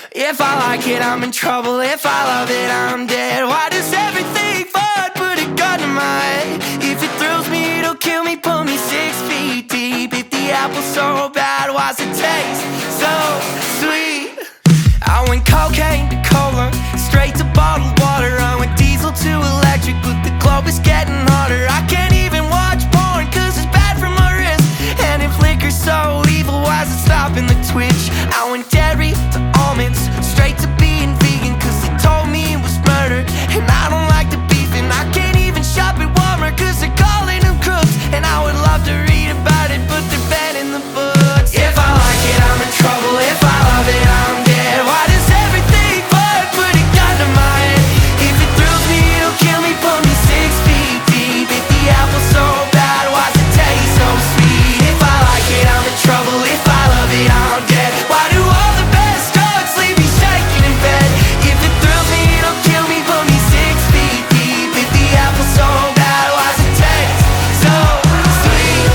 If I like it, I'm in trouble. If I love it, I'm dead. Why does everything fun put a gun to my head? If it thrills me, it'll kill me, put me 6 feet deep. If the apple's so bad, why's it taste so sweet? I went cocaine to cola, straight to bottled water. I went diesel to electric, but the globe is getting hotter. I can't even watch porn, cause it's bad for my wrist. And if liquor's so evil, why's it stopping the twitch? I went dairy to almonds, straight to being vegan, cause they told me it was murder. And I don't like the beef, and I can't even shop at Walmart, cause they're calling them crooks. And I would love to read about it, but they're banning the books. If I like it, I'm in trouble. If I love it, I'm dead. Why does everything fun put a gun to my head? If it thrills me, it'll kill me, put me 6 feet deep. If the apple's so bad, why's it taste so sweet? If I like it, I'm in trouble. If I love it, I'm dead. Why do all the best drugs leave me shaking in bed? If it thrills me, it'll kill me, put me 6 feet deep. If the apple's so bad, why's it taste so sweet?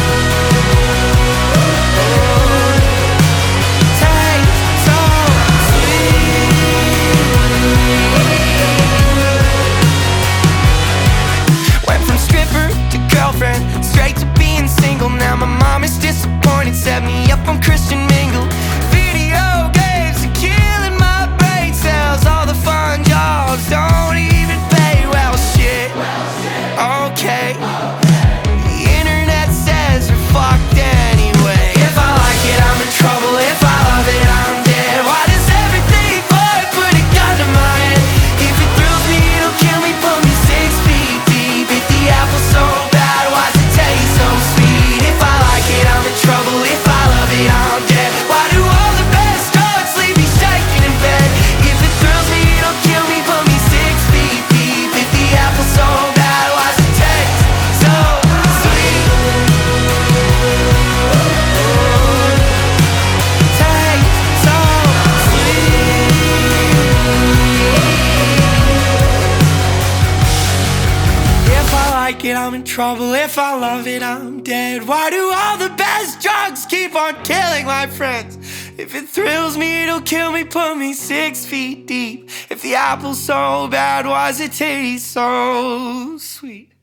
Taste so sweet. Went from stripper to girlfriend, straight to being single. Now my mom is disappointed, set me up on Christian Mingle. Video games are killing my brain cells. All the fun jobs don't even pay well. Shit, okay. The internet says we're fucked anyway. If I like it, I'm in trouble. If I love it, I'm dead. Why does everything fun put a gun to my head? If it thrills me, it'll kill me, put me 6 feet deep. If the apple's so bad, why's it taste so sweet? If I like it, I'm in trouble. If I love it, I'm dead. Why do all the best drugs leave me shaking in bed? If it thrills me, it'll kill me, put me 6 feet deep. If the apple's so bad, why's it taste so sweet? Taste so sweet. If I like it, I'm in trouble. If I love it, I'm dead. Why do all the best drugs keep on killing my friends? If it thrills me, it'll kill me, put me 6 feet deep. If the apple's so bad, why's it taste so sweet?